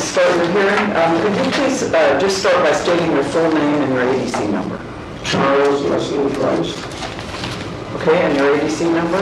start the hearing. Could you please just start by stating your full name and your ADC number? Charles Leslie Price, Okay, and your ADC number?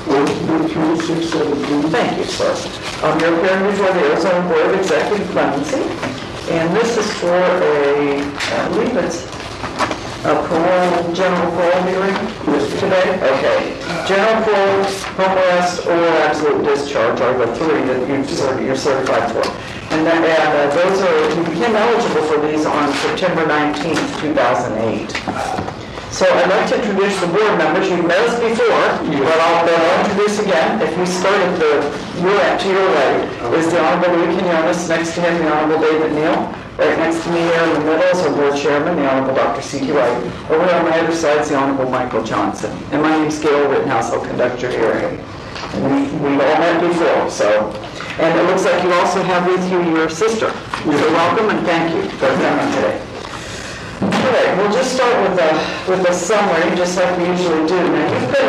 133617. Thank you, sir. You're appearing before the Arizona Board of Executive Clemency, and this is for I believe it's a general parole hearing today? Okay. General parole, home arrest, or absolute discharge are the three that you're certified for. And you became eligible for these on September 19th, 2008. So I'd like to introduce the board members. You've met us before, but I'll introduce again. If we start at to your right is the Honorable Louis Quinones. Next to him, the Honorable David Neal. Right next to me here in the middle is our board chairman, the Honorable Dr. C.T. Wright. Over on my other side is the Honorable Michael Johnson. And my name's Gail Rittenhouse. I'll conduct your hearing. And we've all met before, so. And it looks like you also have with you your sister. So welcome and thank you for coming today. All right, we'll just start with a summary, just like we usually do. Now,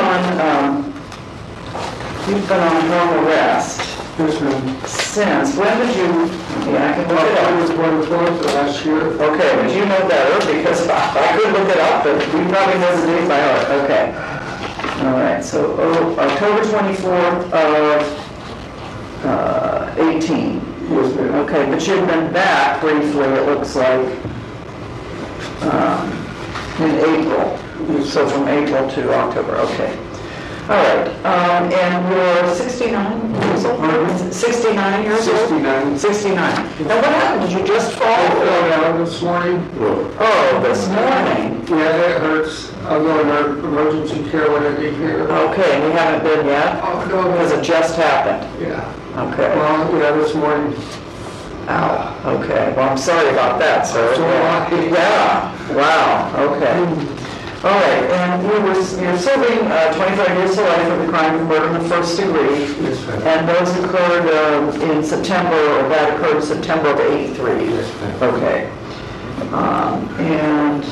you've been on home arrest. Since when did you? Yeah, I can look it up. I was born last year. Okay, but you know better because I could look it up, but we probably know the date by heart. Okay. All right. So October 24th of 18. Yes, ma'am. Okay, but you've been back briefly. It looks like in April. So from April to October. Okay. All right, and you're 69 years old? 69 years old? 69. 69. Now what happened? Did you just fall? I fell down this morning. Oh, this morning? Yeah, that hurts. I'll go to emergency care when I get here. Okay, and you haven't been yet? Oh, no. Because it just happened? Yeah. Okay. Well, yeah, this morning. Ow. Okay, well, I'm sorry about that, sir. So Yeah. Wow, okay. All right, and you're serving 25 years to life for the crime of murder in the first degree. Yes, ma'am. And those occurred in September, or that occurred in September of '83. Yes, ma'am. Okay. And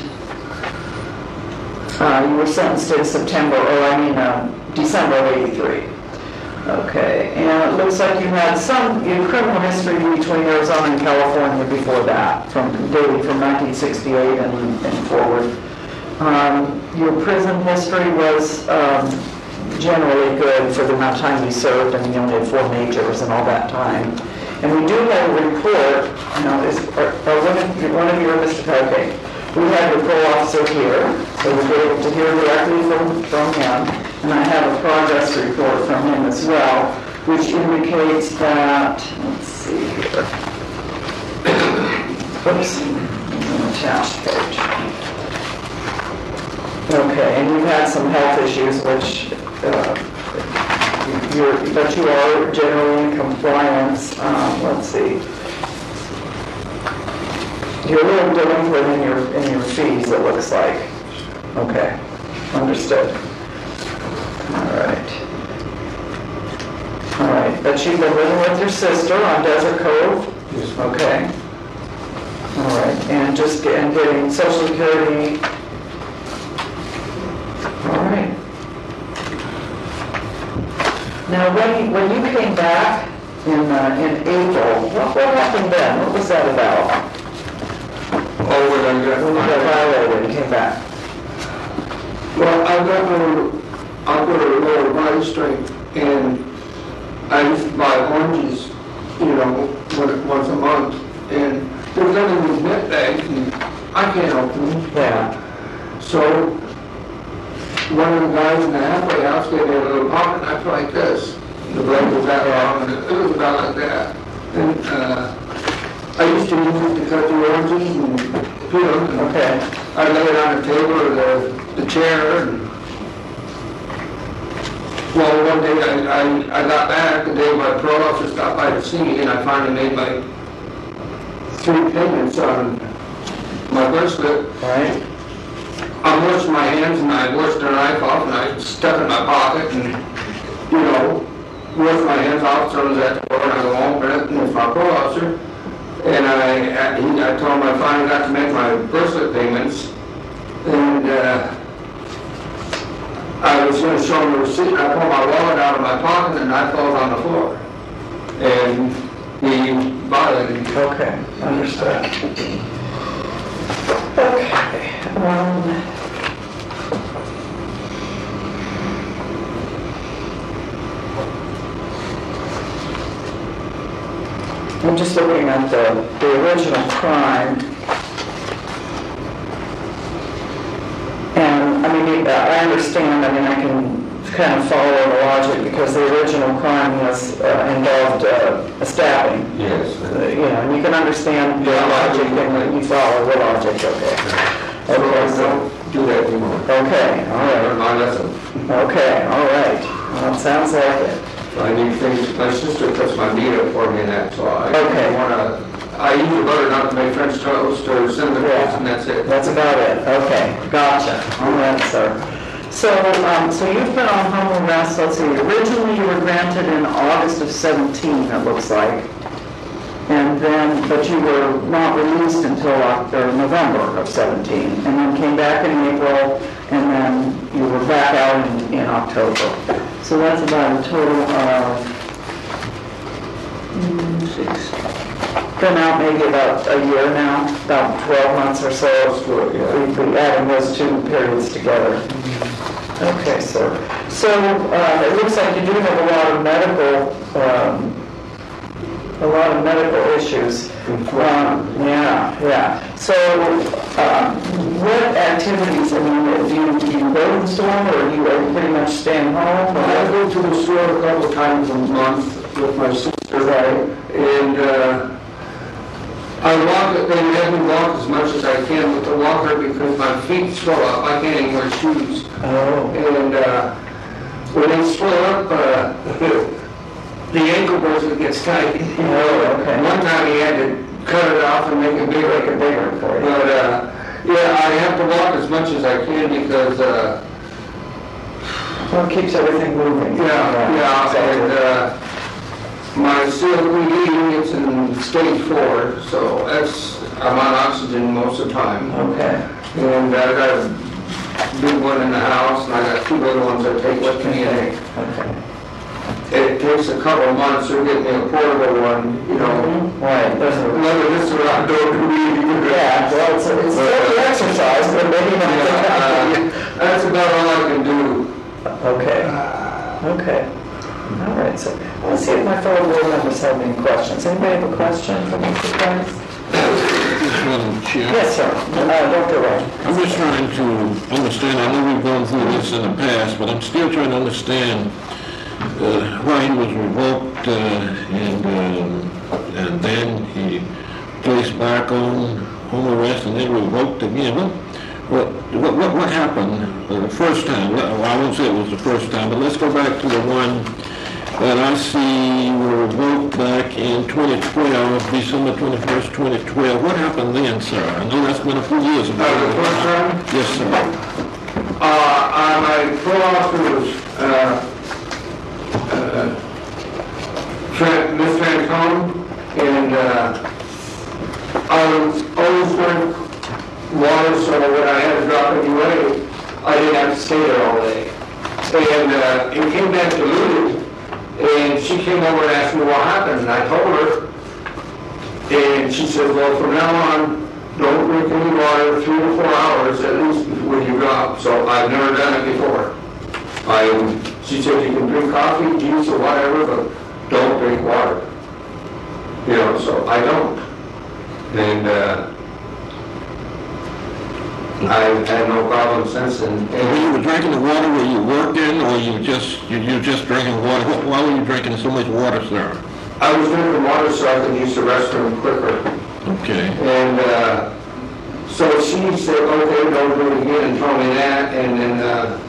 you were sentenced in December of '83. Okay, and it looks like you had some criminal history between Arizona and California before that, dating from 1968 and forward. Your prison history was generally good for the amount of time you served, and you only had 4 majors and all that time. And we do have a report, one of you, Mr. Okay. We have your parole officer here, so we'll be able to hear directly from him. And I have a progress report from him as well, which indicates that, let's see here. Oops, attached page. Okay, and you've had some health issues, but you are generally in compliance. Let's see. You're a little delinquent in your fees, it looks like. Okay, understood. All right, but you've been living with your sister on Desert Cove? Yes. Okay. All right, and just getting Social Security. All right. Now, when you came back in April, what happened then? What was that about? Oh, when I got When you got violated and came back? Well, I've got a lower body strength, and I used to buy oranges, once a month, and they're done in these net bags, and I can't open them. Yeah. So one of the guys in the halfway house gave me a little pocket knife like this. The blade was that long, and it was about like that. And I used to use it to cut the oranges and peel them. Okay. I lay it on the table or the chair. And, well, one day I got back, the day my parole officer stopped by to see me, and I finally made my 3 payments on my bracelet. Right. I washed my hands and I washed the knife off and I stuck it in my pocket and, washed my hands off, so I was at the door and I go home and it's my parole officer. And I told him I finally got to make my bracelet payments. And I was going to show him the receipt, and I pulled my wallet out of my pocket and the knife falls on the floor. And he buy any. Okay, understood. Okay, I'm just looking at the original crime. And, I mean, I understand, I mean, I can kind of follow the logic because the original crime was involved a stabbing. Yes. You know, and you can understand the logic and you follow the logic, okay. So Okay, don't do that anymore. okay, all Learn right. my lesson. Okay, all right. Well, it sounds like it. I need things, my sister puts my meat up for me and that, so I Okay. I use the butter not to make French toast or cinnamon rolls, and that's it. That's about it. Okay, gotcha. All right, sir. So, so you've been on home arrest, let's see, originally you were granted in August of 17, it looks like. And then, but you were not released until November of 17, and then came back in April, and then you were back out in October. So that's about a total of, been out maybe about a year now, about 12 months or so. We added those two periods together. Okay, sir. So it looks like you do have a lot of medical issues. Yeah. So what activities, I mean, do you go to the store or you are pretty much staying home? I go to the store a couple times a month with my sister, Right. and I walk, they let me walk as much as I can with the walker because my feet swell up. I can't even wear shoes. Oh, And when they swell up, the ankle bracelet gets tight. Oh, okay. One time he had to cut it off and make it bigger. for you. But, yeah, I have to walk as much as I can because, Well, it keeps everything moving. and my COPD is in stage 4, so I'm on oxygen most of the time. Okay. And I got a big one in the house, and I got 2 little ones that take with me, and Okay. it takes a couple of months to get me a portable one, you know. Right, there's a... Whether this or I don't really. Yeah, well, it's still exercise, but maybe not. That's about all I can do. Okay. All right, so let's see if my fellow board members have any questions. Anybody have a question for Mr. Price? Madam Chair. Yes, sir. Dr. Ray. I'm just trying to understand, I know we've gone through this in the past, but I'm still trying to understand why he was revoked and then he placed back on home arrest and then revoked again. What happened the first time? Well, I won't say it was the first time, but let's go back to the one that I see were revoked back in 2012, December 21st, 2012. What happened then, sir? I know that's been a few years ago. The first time? Yes, sir. My co-author was Miss Francone, and I was always drank water, so when I had to drop any weight, I didn't have to stay there all day. And it came back diluted, and she came over and asked me what happened, and I told her, and she said, well, from now on, don't drink any water 3 to 4 hours at least when you drop. So I've never done it before. She said you can drink coffee, juice, or whatever, but don't drink water. You know, so I don't. And I've had no problem since. And When you were drinking the water, were you working or you just drinking water? Why were you drinking so much water, sir? I was drinking water so I could use the restroom quicker. Okay. And so she said, okay, don't do it again, and told me that. And then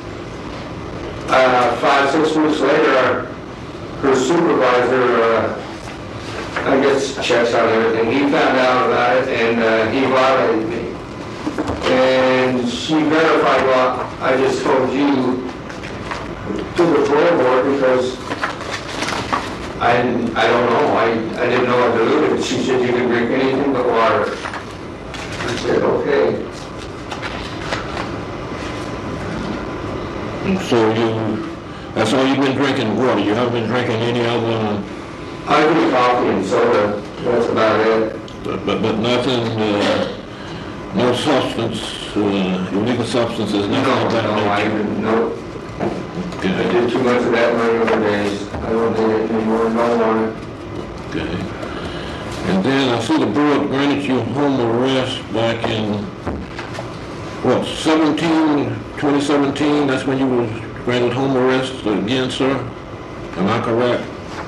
5, 6 weeks later, her supervisor, I guess, checks on everything. He found out about it, and he violated me. And she verified what I just told you to the parole board because I don't know. I didn't know I diluted. She said you can drink anything but water. I said, okay. So that's all you've been drinking, water? You haven't been drinking any other? I drink coffee and soda. That's about it. But nothing, no substance, illegal substances, No, nothing of that no, I nature? didn't know. I Okay, did too much of that in my younger days. I don't do it anymore, no more. okay. And then I see the board granted you home arrest back in, what, 2017, that's when you was granted home arrest again, sir? Am I correct?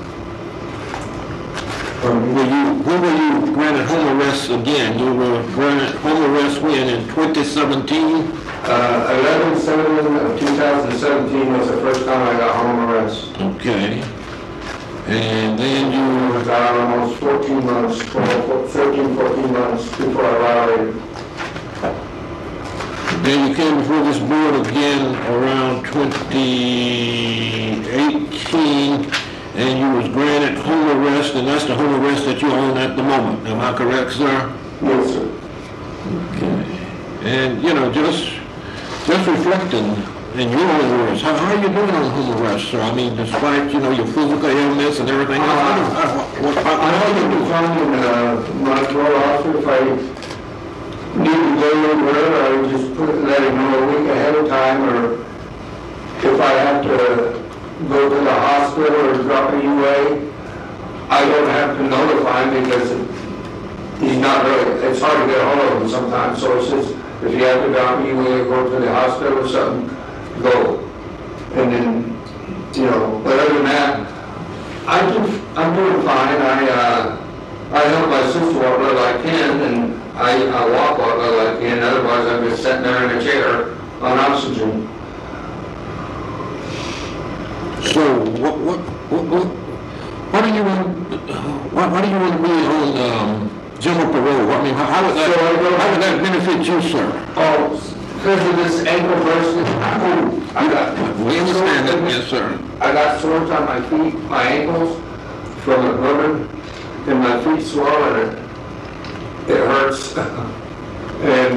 When were you granted home arrest again? You were granted home arrest when, in 2017? 11/7 of 2017 was the first time I got home arrest. Okay. And then I you, was out almost 14 months, 14 months before I violated. then you came before this board again around 2018, and you was granted home arrest, and that's the home arrest that you own at the moment. Am I correct, sir? Yes, sir. Okay. And, you know, just reflecting in your own words, how are you doing on home arrest, sir? I mean, despite, you know, your physical illness and everything else, I how do you haven't do? found my parole officer if I need to go anywhere, I would just let him know a week ahead of time, or if I have to go to the hospital or drop a UA, I don't have to notify him because he's not really, it's hard to get a hold of him sometimes, so it's just, if you have to drop a UA or go to the hospital or something, go. And then, you know, but other than that, I'm doing fine. I help my sister walk well I can, and I walk well I can, otherwise I'm just sitting there in a chair on oxygen. So, what do you want to be on, general parole? I mean, how would that benefit you, sir? Oh, because of this ankle bursting, I got. We understand that, yes, sir. I got sores on my feet, my ankles, from the rubbing, and my feet swell, and it hurts. And,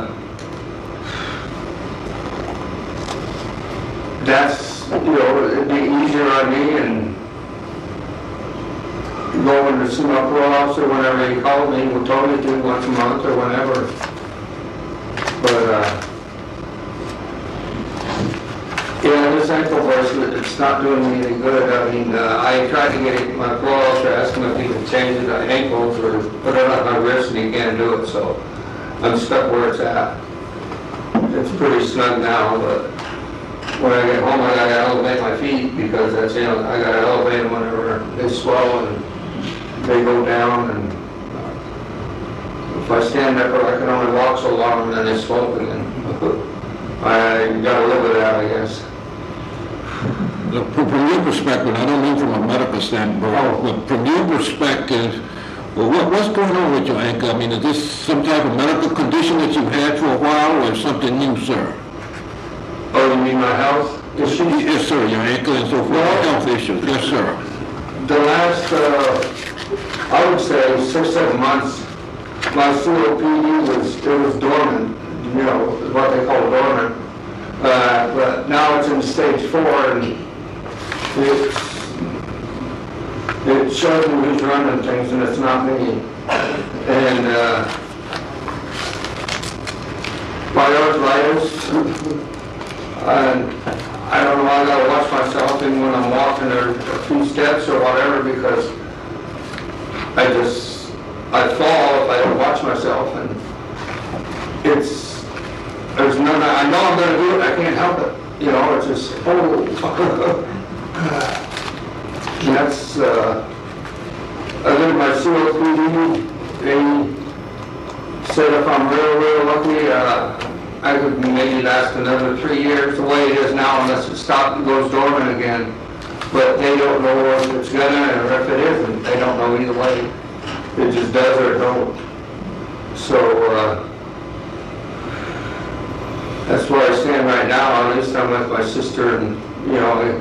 that's, you know, it'd be easier on me, and going to see my parole officer whenever he called me, or told me to once a month or whenever. But, yeah, this ankle bracelet, it's not doing me any good. I mean, I tried to get my parole officer, ask him if he could change the ankles or put it on my wrist, and he can't do it, so I'm stuck where it's at. It's pretty snug now, but when I get home, I gotta elevate my feet, because that's, you know, I gotta elevate them whenever they swell and they go down, and if I stand up, I can only walk so long, and then they swell again. I gotta live with that, I guess. From your perspective, I don't mean from a medical standpoint, but from your perspective, well, what's going on with your ankle? I mean, is this some type of medical condition that you've had for a while, or something new, sir? Oh, you mean my health issues? Yes, sir, your ankle and so forth, health issues, yes, sir. The last, I would say 6-7 months, my COPD was dormant, you know, what they call dormant. But now it's in stage 4, and it shows me who's running things, and it's not me. And my arthritis, and I don't know, I gotta watch myself, and when I'm walking there a few steps or whatever, because I fall if I don't watch myself, and there's none, I know I'm gonna do it, I can't help it, you know, it's just, oh. And that's, other than my COPD, they said if I'm real lucky, I could maybe last another 3 years the way it is now, unless it stops and goes dormant again. But they don't know if it's gonna, or if it isn't. They don't know either way. It just does or it don't. So, that's where I stand right now. At least I'm with my sister, and, you know,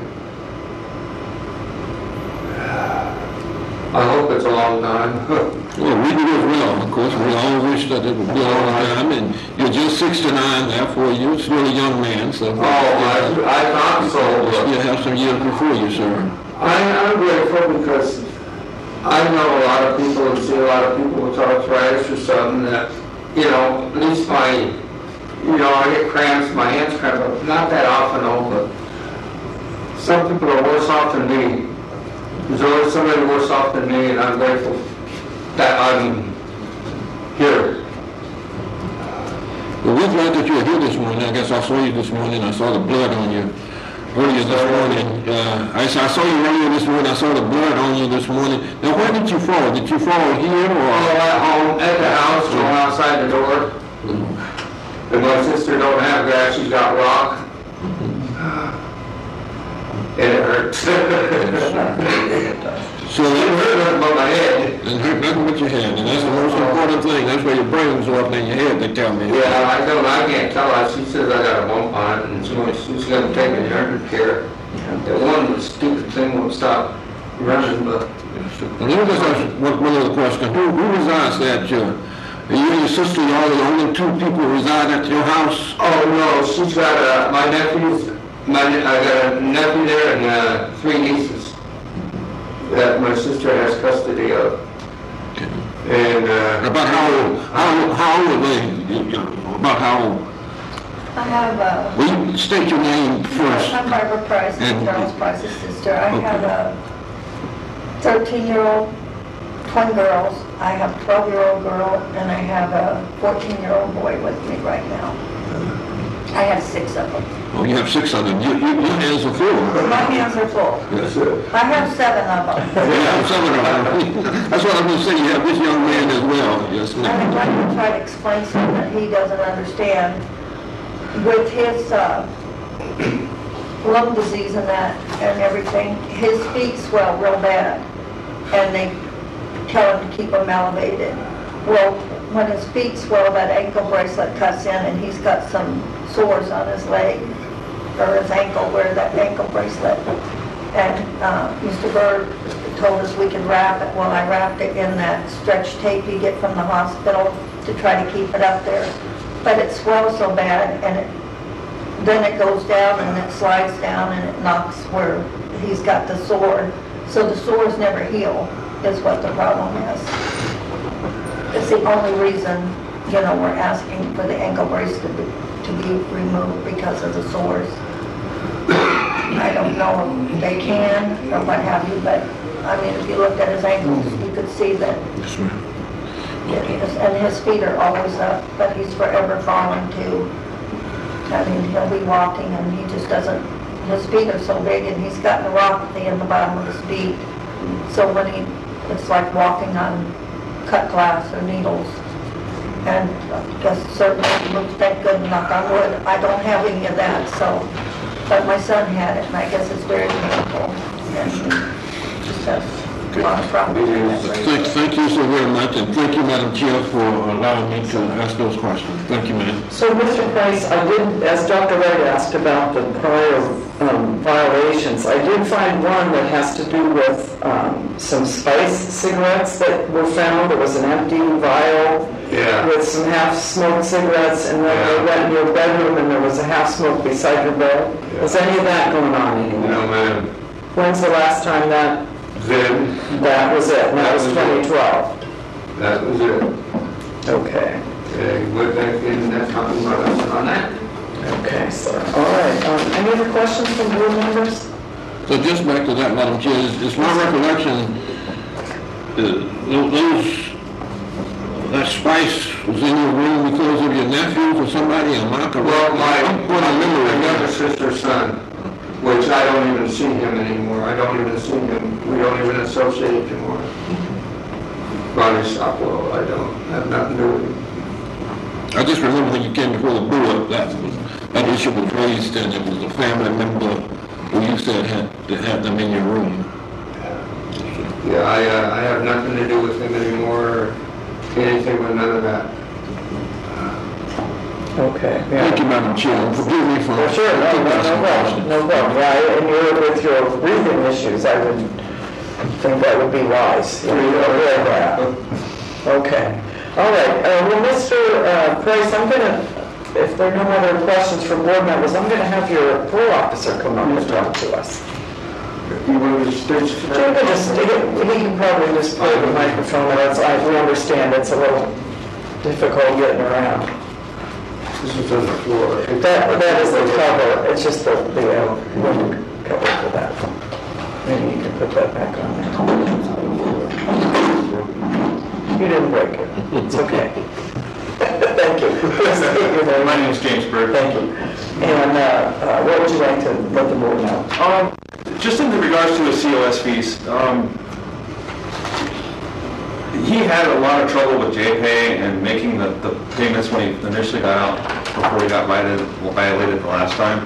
I hope it's a long time. Well, we do as well, of course, we all wish that it would be a long time, and you're just 69, therefore you're still a young man, so. Oh, I thought so. You still have some years before you, sir. I'm grateful because I know a lot of people and see a lot of people with arthritis or something that, you know, at least I get cramps, my hands cramp, but not that often, though, but some people are worse off than me. There's always somebody worse off than me, and I'm grateful that I'm here. Well, we're glad that you're here this morning. I guess I saw you this morning. I saw the blood on you earlier this morning. I saw you earlier this morning. I saw the blood on you this morning. Now, where did you fall? Did you fall here or? At home, at the house, go outside the door. And my sister don't have grass, she's got rock. And it hurts. So It hurt above my head. and hurt nothing but your head, and that's the most important thing. That's where your brains are up in your head, they tell me. Yeah, I can't tell her. She says I got a bump on it, and she's gonna take me to urgent care. The one stupid thing won't stop running, but And let me just ask one other question. Who resides at your, you and your sister, y'all are the only two people who reside at your house? oh no, she's got my nephews. I got a nephew there and 3 nieces that my sister has custody of. And About how old are they? About how old? I have Will you state your name first? I'm Barbara Price, And- Charles Price's sister. I Okay. have a 13-year-old twin girls. I have a 12-year-old girl, and I have a 14-year-old boy with me right now. I have 6 of them. Oh, you have 6 of them. Your hands are full. My hands are full. That's it. I have 7 of them. Yeah, 7 of them. That's what I'm going to say. You have this young man as well. Yes, I'd ma'am. like to try to explain something that he doesn't understand. With his lung disease and that and everything, his feet swell real bad, and they tell him to keep them elevated. Well, when his feet swell, that ankle bracelet cuts in, and he's got some sores on his leg or his ankle where that ankle bracelet. And Mr. Bird told us we could wrap it. Well, I wrapped it in that stretch tape you get from the hospital to try to keep it up there. But it swells so bad, and then it goes down and it slides down and it knocks where he's got the sore. So the sores never heal, is what the problem is. It's the only reason, we're asking for the ankle brace to be removed because of the sores. I don't know if they can or what have you, but, if you looked at his ankles, you could see that. Yes, ma'am. And his feet are always up, but he's forever falling too. He'll be walking and he just doesn't, his feet are so big and he's got neuropathy in the bottom of his feet. So when it's like walking on cut glass or needles. And I guess certainly, thank good, knock on wood, I don't have any of that, so, but my son had it and I guess it's very painful. And he just has a lot of problems with that. Thank you so very much, and thank you, Madam Chair, for allowing me to ask those questions. Thank you, ma'am. So, Mr. Price, I did, as Dr. Wright asked about the prior violations, I did find one that has to do with some spice cigarettes that were found. There was an empty vial with some half-smoked cigarettes, and then they went in your bedroom and there was a half-smoked beside your bed. Is any of that going on anymore? no, ma'am. When's the last time that Then that was it? And that was 2012. that was it. Okay. He went back in and that's talking about us on that. Okay, sir. All right. Any other questions from board members? So just back to that, Madam Chair, it's my recollection, that spice was in your room because of your nephews or somebody, am I correct? Well, I'm going to remember it. younger sister's son, which I don't even see him anymore. I don't even see him. We don't even associate anymore. Ronnie Stockwell, I don't have nothing to do with him. I just remember when you came before the board, that issue was raised, and it was a family member who you said had them in your room. Yeah, I have nothing to do with him anymore, or anything with none of that. Okay. Thank you, Madam Chair. Forgive me for... Well, sure, no problem. No problem. Yeah, and you're with your breathing issues, I would think that would be wise. You're aware of that. Okay. All right. Well, Mr. Price, I'm going to, if there are no other questions from board members, I'm going to have your parole officer come up and talk to us. You want to stitch? He can probably just play the microphone outside. We understand it's a little difficult getting around. This is on the floor. That is the cover, it's just the wood cover for that. Maybe you can put that back on there. You didn't break it, it's okay. Thank you. My name is James Bird. Thank you. And what would you like to let the board know? Just in regards to the COS fees, he had a lot of trouble with JPay and making the payments when he initially got out, before he got violated the last time.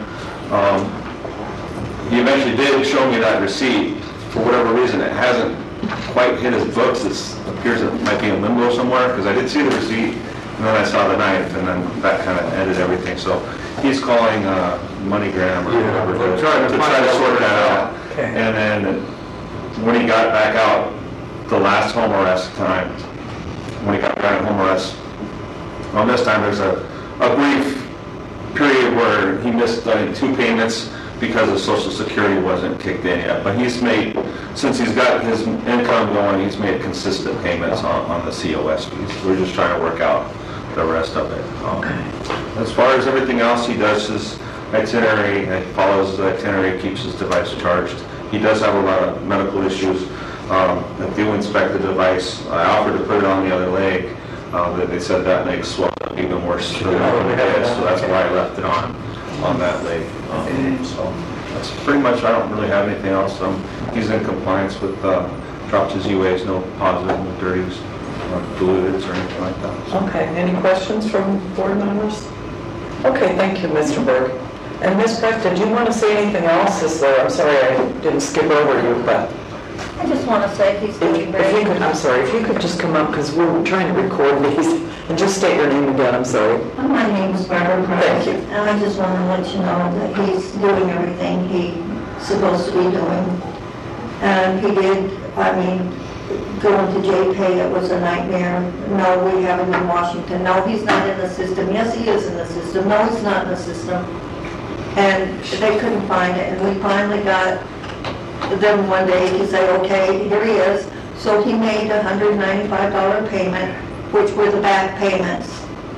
He eventually did show me that receipt. For whatever reason, it hasn't quite hit his books. It appears it might be in limbo somewhere, because I did see the receipt, and then I saw the knife, and then that kind of ended everything. So he's calling MoneyGram or whatever to try to sort that out. Okay. And then when he got back out, the last home arrest time, when he got back at home arrest, on this time there's a brief period where he missed 2 payments because the Social Security wasn't kicked in yet. But he's made, since he's got his income going, he's made consistent payments on the COS fees. We're just trying to work out the rest of it. As far as everything else, he does his itinerary, he follows the itinerary, keeps his device charged. He does have a lot of medical issues that do inspect the device. I offered to put it on the other leg, but they said that makes swell up even worse than it is, so that's why I left it on that leg. So that's pretty much, I don't really have anything else. He's in compliance with, dropped his UAs, no positive, no dirties, or diluteds or anything like that. So. Okay, any questions from board members? Okay, thank you, Mr. Berg. And Ms. Beck, did you want to say anything else? I'm sorry I didn't skip over you, but I just want to say he's doing if great. you could, I'm sorry, if you could just come up, because we're trying to record these, and just state your name again, I'm sorry. My name is Barbara Price. Thank you. And I just want to let you know that he's doing everything he's supposed to be doing. And he did, going to JPay, it was a nightmare. No, we have him in Washington. No, he's not in the system. Yes, he is in the system. No, he's not in the system. And they couldn't find it. And we finally got them one day to say, okay, here he is. So he made a $195 payment, which were the back payments.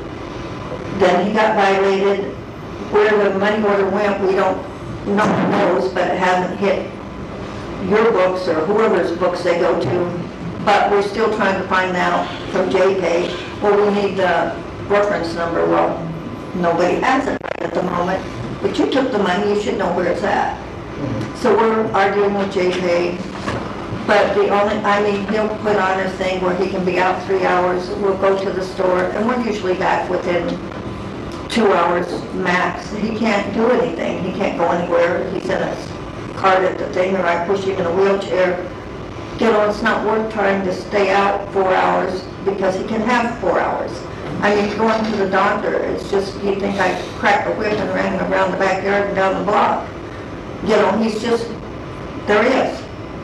Then he got violated. Where the money order went, no one knows, but it hasn't hit your books or whoever's books they go to. But we're still trying to find out from JPay. Well, we need the reference number. Well, nobody has it right at the moment. But you took the money, you should know where it's at. So we're arguing with JPay. But he'll put on his thing where he can be out 3 hours. We'll go to the store, and we're usually back within 2 hours max. He can't do anything. He can't go anywhere. He's in a cart at the thing, or I push him in a wheelchair. It's not worth trying to stay out 4 hours because he can have 4 hours. Going to the doctor, it's just, you think I cracked a whip and ran him around the backyard and down the block. He's just, there he is.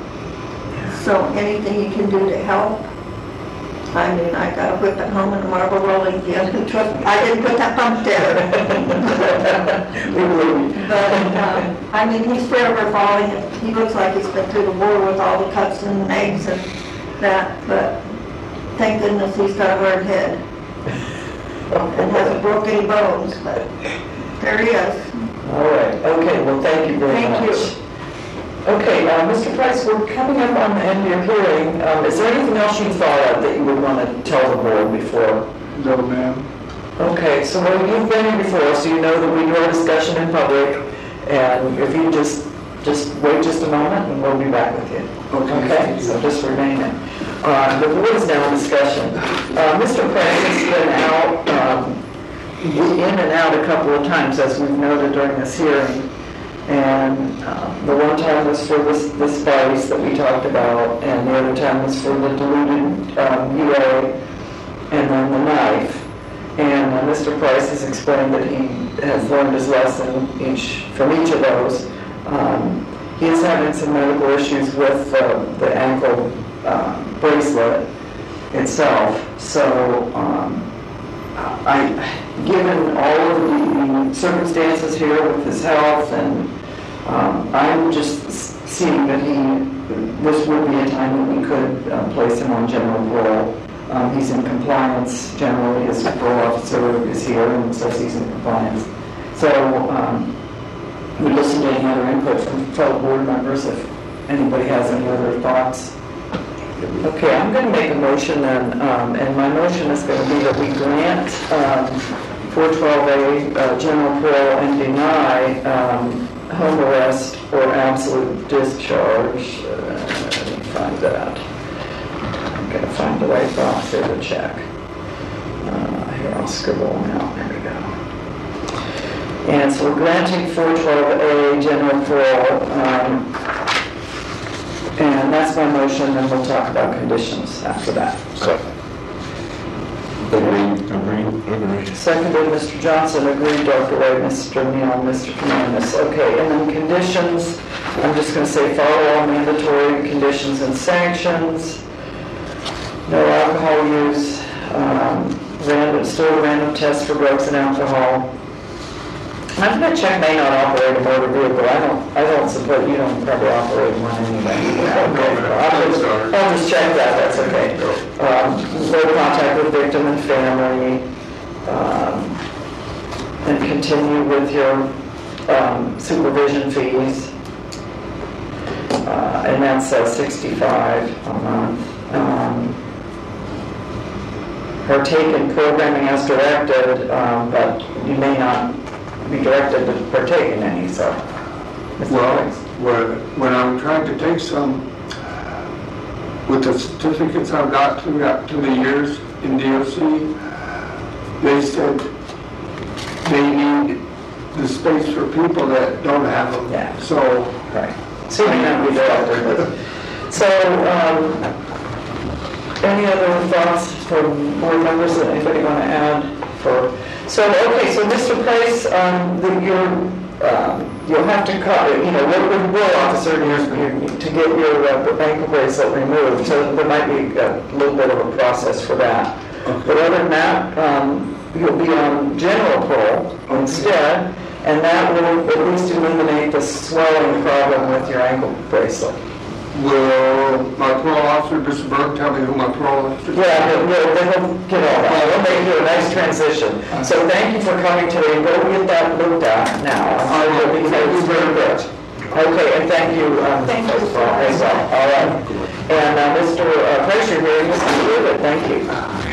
So anything you can do to help. I got a whip at home and a marble rolling pin. I didn't put that pump there. But, he's forever falling. He looks like he's been through the war with all the cuts and eggs and that. But thank goodness he's got a hard head and hasn't broke any bones. But there he is. All right, okay, well, thank you very much. Thank you. Okay, Mr. Price, we're coming up on the end of your hearing. Is there anything else you thought of that you would want to tell the board before? No, ma'am. Okay, so you've been here before, so you know that we do our discussion in public, and if you just wait just a moment, and we'll be back with you. Okay, so just remain in. The board is now in discussion. Mr. Price has been out, in and out a couple of times, as we've noted during this hearing. And the one time was for this device that we talked about, and the other time was for the diluted UA, and then the knife. And Mr. Price has explained that he has learned his lesson from each of those. He is having some medical issues with the ankle bracelet itself. So, given all of the circumstances here with his health, and I'm just seeing that this would be a time that we could place him on general parole. He's in compliance generally, his parole officer is here and says he's in compliance. So we listen to any other input from fellow board members if anybody has any other thoughts. Okay, I'm going to make a motion then, and my motion is going to be that we grant 412A general parole and deny home arrest or absolute discharge. Let me find that. I'm going to find the right box here to check. Here, I'll scribble them out. There we go. And so we're granting 412A general parole, and that's my motion, and we'll talk about conditions after that. Agreed. Seconded, Mr. Johnson, agreed, Dr. White, Mr. Neal, Mr. Commandus. Okay, and then conditions, I'm just going to say follow all mandatory conditions and sanctions, no alcohol use, still random tests for drugs and alcohol. I'm going to check may not operate a motor vehicle. I don't support, you don't probably operate one anyway. Okay. I'll just check that, that's okay. No contact with victim and family, and continue with your supervision fees. And that's $65 a month. Partake in programming as directed, but you may not be directed to partake in any, so. Well, when I'm trying to take some, with the certificates I've got throughout the years in DOC, they said they need the space for people that don't have them. Yeah. So, Right. So you may not be directed. So, any other thoughts from board members that anybody want to add for? So, okay, so Mr. Price, you'll have to call, work with the parole officer to get your ankle bracelet removed. So there might be a little bit of a process for that. Okay. But other than that, you'll be on general parole instead, and that will at least eliminate the swelling problem with your ankle bracelet. will my parole officer, Mr. Burke, tell me who my parole officer is? Yeah, they'll get all that. We'll make you a nice transition. So thank you for coming today. Go get that looked at now. I will. Thank you very much. Okay, and thank you. Thank you. As well. All right. And Mr. Frazier here, Mr. David, thank you.